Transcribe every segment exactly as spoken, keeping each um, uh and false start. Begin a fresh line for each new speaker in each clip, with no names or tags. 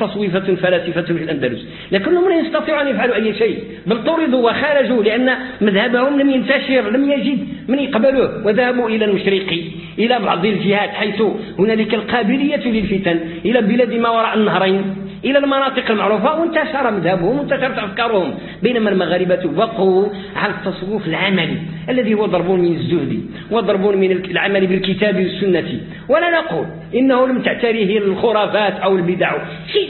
متصوفة فلاسفة في الأندلس، لكنهم لا يستطيعوا أن يفعلوا أي شيء، بل طردوا وخرجوا لأن مذهبهم لم ينتشر، لم يجد من يقبلوه، وذهبوا إلى المشرق، إلى بعض الجهات حيث هنالك القابلية للفتن، إلى بلاد ما وراء النهرين، إلى المناطق المعروفة، وانتشر مذهبهم وانتشرت أفكارهم، بينما المغاربة بقوا على التصوف العملي الذي هو ضرب من الزهد وضرب من العمل بالكتاب والسنة. ولا نقول إنه لم تعتريه الخرافات أو البدع، شيء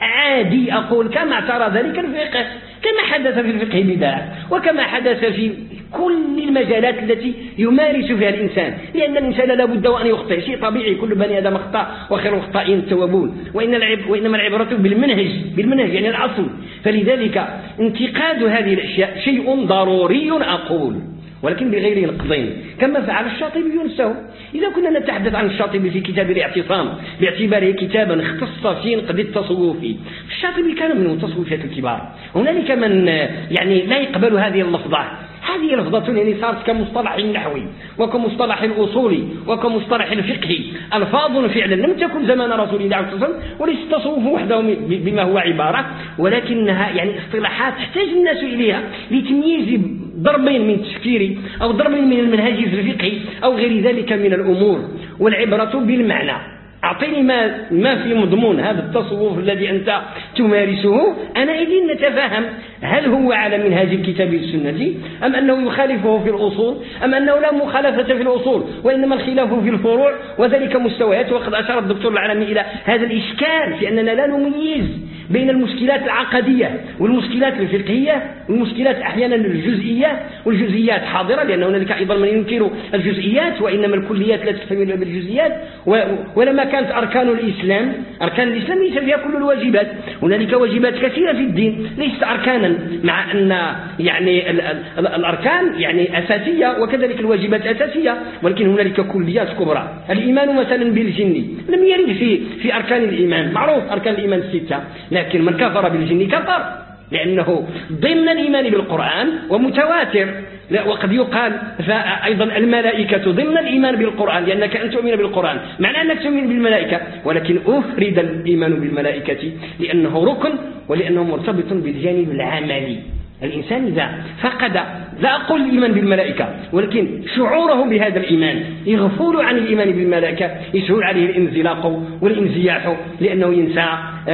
عادي أقول، كما اعترى ذلك الفقه، كما حدث في الفقه بدع، وكما حدث في كل المجالات التي يمارس فيها الإنسان، لأن الإنسان لا بد وأن يخطئ، شيء طبيعي، كل بني آدم خطأ وخير الخطائين التوابون، وإن العب وإنما العبرة بالمنهج، بالمنهج يعني الأصل. فلذلك انتقاد هذه الأشياء شيء ضروري أقول، ولكن بغير نقضين، كما فعل الشاطبي نفسه. إذا كنا نتحدث عن الشاطبي في كتاب الاعتصام باعتباره كتابا اختص في نقد التصوف، الشاطبي كان من المتصوفات الكبار. هنالك من يعني لا يقبل هذه اللفظة، هذه لفظة يعني صارت كمصطلح النحوي وكمصطلح الأصولي وكمصطلح الفقهي، ألفاظ فعلا لم تكن زمان رسول الله صلى الله عليه وسلم، وليس التصوف وحده بما هو عبارة، ولكنها يعني اصطلاحات يحتاج الناس إليها لتمييز ضربين من التفكير أو ضربين من المنهج الفقهي أو غير ذلك من الأمور. والعبرة بالمعنى، أعطيني ما, ما في مضمون هذا التصوف الذي أنت تمارسه، أنا إذن نتفاهم هل هو على منهاج الكتاب والسنة أم أنه يخالفه في الأصول، أم أنه لا مخالفة في الأصول وإنما الخلاف في الفروع، وذلك مستويات. وقد أشار الدكتور العالمي إلى هذا الإشكال في أننا لا نميز بين المشكلات العقدية والمشكلات الفقهية والمشكلات أحيانا الجزئية، والجزئيات حاضرة لأن هنالك أيضا من ينكر الجزئيات، وإنما الكليات لا تكتمل بالجزئيات. ولما كانت أركان الإسلام، أركان الإسلام ليس فيها كل الواجبات، هنالك واجبات كثيرة في الدين ليست أركانا، مع أن يعني ال ال ال الأركان يعني أساسية وكذلك الواجبات أساسية، ولكن هنالك كليات كبرى. الإيمان مثلا بالجن لم يرد في في أركان الإيمان، معروف أركان الإيمان الستة، لكن من كفر بالجن كفر، لأنه ضمن الإيمان بالقرآن ومتواتر. وقد يقال أيضا الملائكة ضمن الإيمان بالقرآن، لأنك أن تؤمن بالقرآن معنى أنك تؤمن بالملائكة، ولكن أفرد الإيمان بالملائكة لأنه ركن ولأنه مرتبط بالجانب العملي. الإنسان إذا فقد، لا أقول الإيمان بالملائكة، ولكن شعوره بهذا الإيمان، يغفل عن الإيمان بالملائكة، يسهل عليه الانزلاق والانزياح، لأنه ينسى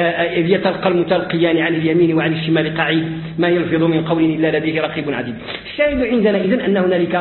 إذ يتلقى المتلقيان عن اليمين وعن الشمال قعيد ما يلفظ من قول إلا لديه رقيب عتيد. الشاهد عندنا إذن أن هنالك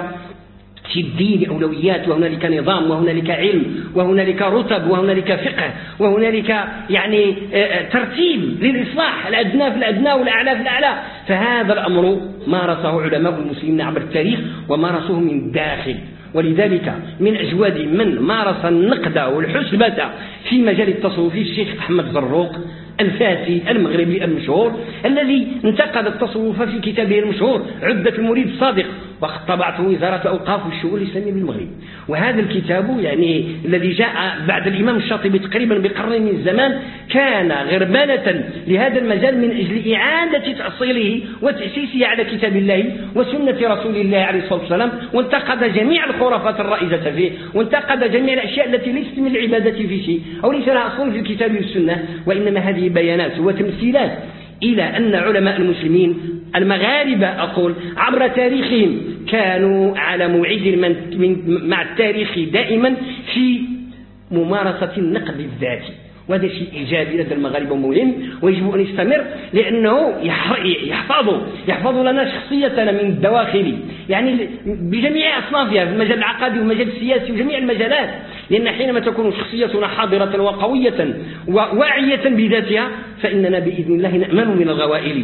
في الدين أولويات، وهنالك نظام، وهنالك علم، وهنالك رتب، وهنالك فقه، وهنالك يعني ترتيب للإصلاح، الأدنى في الأدنى والأعلى في الأعلى. فهذا الأمر مارسه علماء المسلمين عبر التاريخ ومارسوه من الداخل. ولذلك من أجواد من مارس النقد والحسبة في مجال التصوف الشيخ أحمد زروق الفاسي المغربي المشهور، الذي انتقد التصوف في كتابه المشهور عدة المريد الصادق، وقد طبعته وزارة الأوقاف والشؤون الإسلامية بالمغرب. وهذا الكتاب يعني الذي جاء بعد الإمام الشاطبي تقريبا بقرن من الزمان كان غربلة لهذا المجال من أجل إعادة تأصيله وتأسيسه على كتاب الله وسنة رسول الله عليه الصلاة والسلام، وانتقد جميع الخرافات الرائجة فيه، وانتقد جميع الأشياء التي ليست من العبادة في شيء أو ليس لها أصل في الكتاب والسنة، وإنما هذه بيانات وتمثيلات إلى أن علماء المسلمين المغاربة أقول عبر تاريخهم كانوا على موعد من مع التاريخ دائما في ممارسة النقد الذاتي، وهذا شيء إيجابي لدى المغاربة مهم ويجب أن يستمر، لأنه يحفظ يحفظ لنا شخصيتنا من الدواخل، يعني بجميع أصنافها في المجال العقدي والمجال السياسي وجميع المجالات، لأن حينما تكون شخصيتنا حاضرة وقوية وواعية بذاتها فإننا بإذن الله نأمن من الغوائل.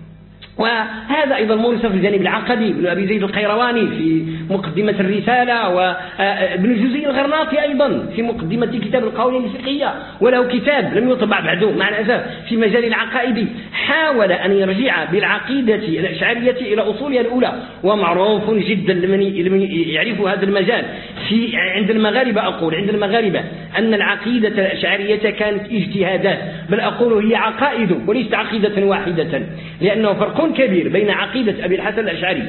وهذا أيضا مورس في الجانب العقدي، ابن أبي زيد القيرواني في مقدمة الرسالة، وابن الجزي الغرناطي أيضا في مقدمة كتاب القوانين الفقهية، وله كتاب لم يطبع بعده مع الأسف في مجال العقائد، حاول أن يرجع بالعقيدة الأشعرية إلى أصولها الأولى، ومعروف جدا لمن يعرف هذا المجال في عند المغاربة أقول عند المغاربة أن العقيدة الأشعرية كانت اجتهادات، بل أقول هي عقائد وليست عقيدة واحدة، لأنه فرق كبير بين عقيدة أبي الحسن الأشعري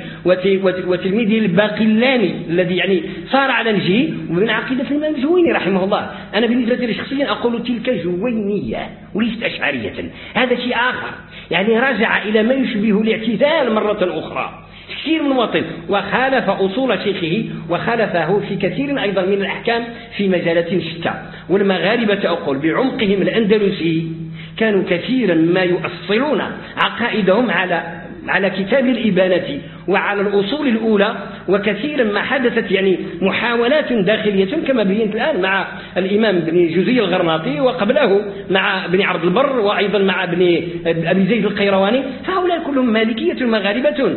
وتلميذه الباقلاني الذي يعني صار على نهجه، وبين عقيدة الإمام الجويني رحمه الله. أنا بالنسبة لي شخصيا أقول تلك جوينية وليست أشعرية، هذا شيء آخر، يعني رجع إلى ما يشبه الاعتزال مرة أخرى كثير من وطن، وخالف أصول شيخه وخالفه في كثير أيضا من الأحكام في مجالات شتى. والمغاربة أقول بعمقهم الأندلسي كانوا كثيرا ما يؤصلون عقائدهم على على كتاب الإبانة وعلى الأصول الأولى، وكثيرا ما حدثت يعني محاولات داخلية كما بينت الآن مع الإمام ابن جوزي الغرناطي، وقبله مع ابن عبد البر، وأيضا مع ابن أبي زيد القيرواني، هؤلاء كلهم مالكية مغاربة.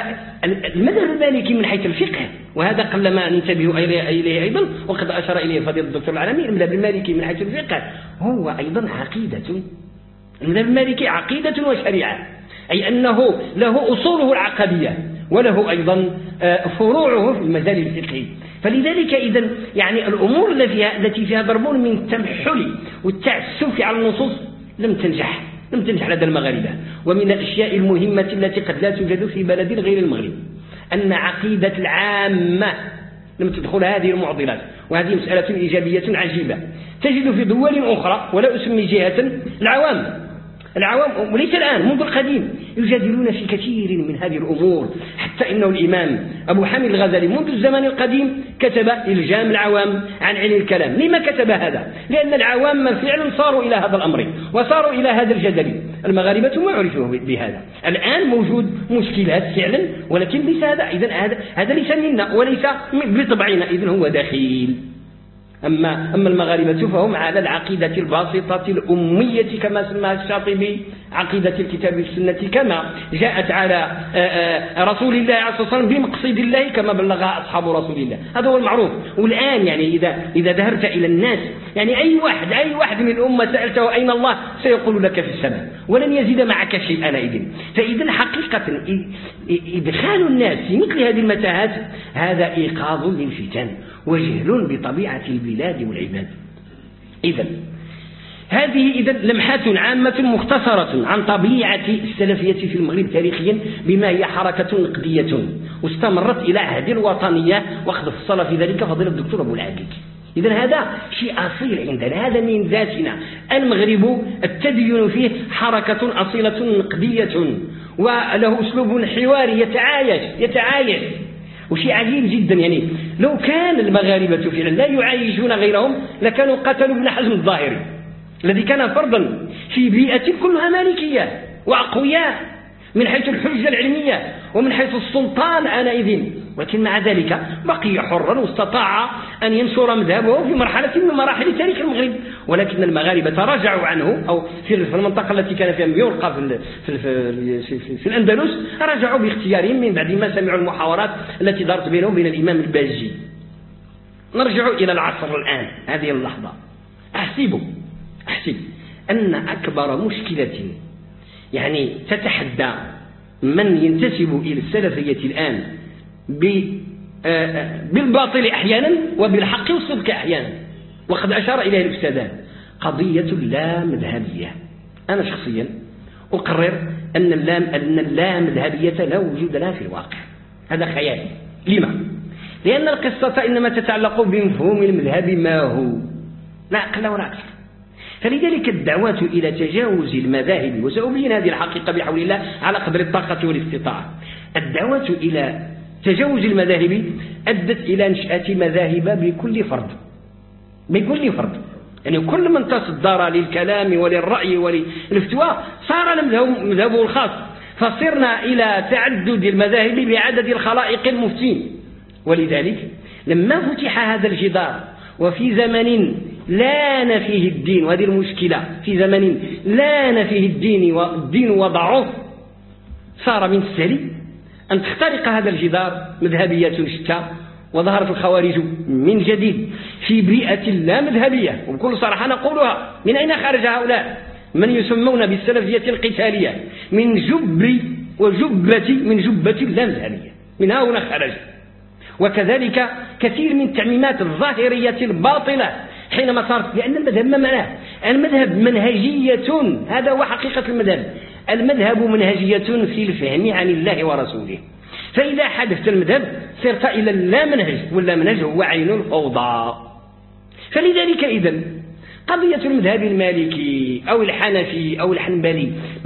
فالمذهب المالكي من حيث الفقه، وهذا قل ما ننتبه إليه أيضا، وقد أشار إليه فضيلة الدكتور العالمي، المذهب المالكي من حيث الفقه هو أيضا عقيدة، المذهب المالكي عقيدة وشريعة، أي أنه له أصوله العقدية وله أيضا فروعه في المجال الفقهي. فلذلك إذن يعني الأمور التي فيها ضرب من التمحل والتعسف على النصوص لم تنجح لم تنجح لدى المغاربة. ومن الأشياء المهمة التي قد لا توجد في بلد غير المغرب أن عقيدة العامة لم تدخل هذه المعضلات، وهذه مسألة إيجابية عجيبة. تجد في دول أخرى، ولا أسمي جهة، العوام العوام وليس الآن منذ القديم يجادلون في كثير من هذه الأمور، حتى إنه الإمام أبو حامد الغزالي منذ الزمن القديم كتب إلجام العوام عن علم الكلام. لما كتب هذا؟ لأن العوام فعلا صاروا إلى هذا الأمر وصاروا إلى هذا الجدل. المغاربة ما عرفوا بهذا، الآن موجود مشكلات فعلا، ولكن ليس هذا إذن هذا هذا ليس منا وليس بطبعنا، إذن هو دخيل. أما, أما المغاربة فهم على العقيدة الباسطة الأمية كما سماها الشاطبي، عقيدة الكتاب والسنة كما جاءت على رسول الله عليه الصلاة والسلام بمقصد الله كما بلغها أصحاب رسول الله. هذا هو المعروف. والآن يعني إذا, إذا ذهبت إلى الناس، يعني أي واحد أي واحد من الأمة سألته أين الله سيقول لك في السماء ولن يزيد معك شيئا. إذن فإذن حقيقة إدخال الناس في مثل هذه المتاهات هذا إيقاظ للفتن وجهل بطبيعة البلاد والعباد. إذن هذه إذن لمحات عامة مختصرة عن طبيعة السلفية في المغرب تاريخيا، بما هي حركة نقدية واستمرت إلى عهد الوطنية، وقد فصل في ذلك فضيلة الدكتور أبو العابد. إذن هذا شيء أصيل عندنا، هذا من ذاتنا. المغرب التدين فيه حركة أصيلة نقدية، وله أسلوب حواري يتعايش يتعايش وشيء عجيب جدا. يعني لو كان المغاربة فعلا لا يعايشون غيرهم لكانوا قتلوا ابن حزم الظاهري الذي كان فرضا في بيئة كلها مالكية وأقوياء من حيث الحجة العلمية ومن حيث السلطان آنئذ، ولكن مع ذلك بقي حرا واستطاع أن ينشر مذهبه في مرحلة من مراحل تاريخ المغرب. ولكن المغاربة رجعوا عنه، أو في المنطقة التي كان فيها يلقى في, في, في, في, في الأندلس، رجعوا باختيارهم من بعد ما سمعوا المحاورات التي دارت بينهم بين الإمام الباجي. نرجع إلى العصر الآن، هذه اللحظة. أحسب أحسب أن أكبر مشكلة يعني تتحدى من ينتسب إلى السلفية الآن بالباطل أحيانا وبالحق والصدق أحيانا، وقد أشار إليه الأستاذان، قضية اللا مذهبية. أنا شخصيا أقرر أن اللام أن اللا مذهبية لا وجود لها في الواقع، هذا خيالي. لما؟ لأن القصة إنما تتعلق بمفهوم المذهب ما هو، لا أقل ولا أكثر. فلذلك الدعوة إلى تجاوز المذاهب، وسأبين هذه الحقيقة بحول الله على قدر الطاقة والاستطاعة، الدعوة إلى تجاوز المذاهب أدت إلى نشأة مذاهب بكل فرد بكل فرد يعني كل من تصدر للكلام وللرأي وللافتواء صار له مذهبه الخاص، فصرنا إلى تعدد المذاهب بعدد الخلائق المفتين. ولذلك لما فتح هذا الجدار وفي زمن لان فيه الدين، وهذه المشكلة، في زمن لان فيه الدين والدين وضعه، صار من السهل أن تخترق هذا الجدار مذهبية شتى، وظهرت الخوارج من جديد في بيئة لا مذهبية. وبكل صراحة نقولها، من أين خرج هؤلاء من يسمون بالسلفية القتالية؟ من جب وجبة من جبة لا مذهبية، من هنا خرج. وكذلك كثير من التعميمات الظاهرية الباطلة حينما صارت، لأن المذهب ما معناه؟ المذهب منهجية، هذا هو حقيقة المذهب. المذهب منهجية في الفهم عن الله ورسوله. فإذا حدثت المذهب صرت إلى اللا منهج، واللا منهج هو عين الفوضى. فلذلك إذن قضية المذهب المالكي أو الحنفي أو الحنبلي